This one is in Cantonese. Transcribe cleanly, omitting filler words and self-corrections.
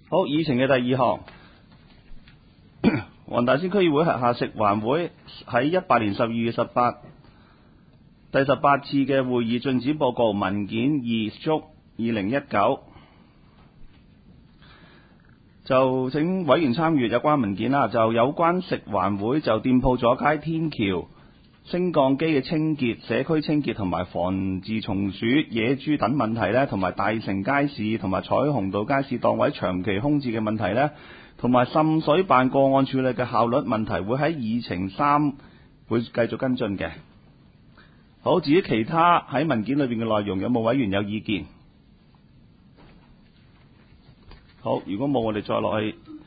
好，議程嘅第二項，黃大仙區議會轄下食環會喺18年12月18第18次嘅會議進展報告文件2/2019，就請委員參閱有關文件啦。就有關食環會就店鋪阻街天橋升降機嘅清潔、社區清潔同埋防治松鼠、野豬等問題呢，同埋大成街市同埋彩虹道街市檔位長期空置嘅問題呢，同埋滲水辦個案處理嘅效率問題，會喺議程3會繼續跟進嘅。好，至於其他喺文件裏邊嘅內容，有冇委員有意見？好，如果冇，我哋再落去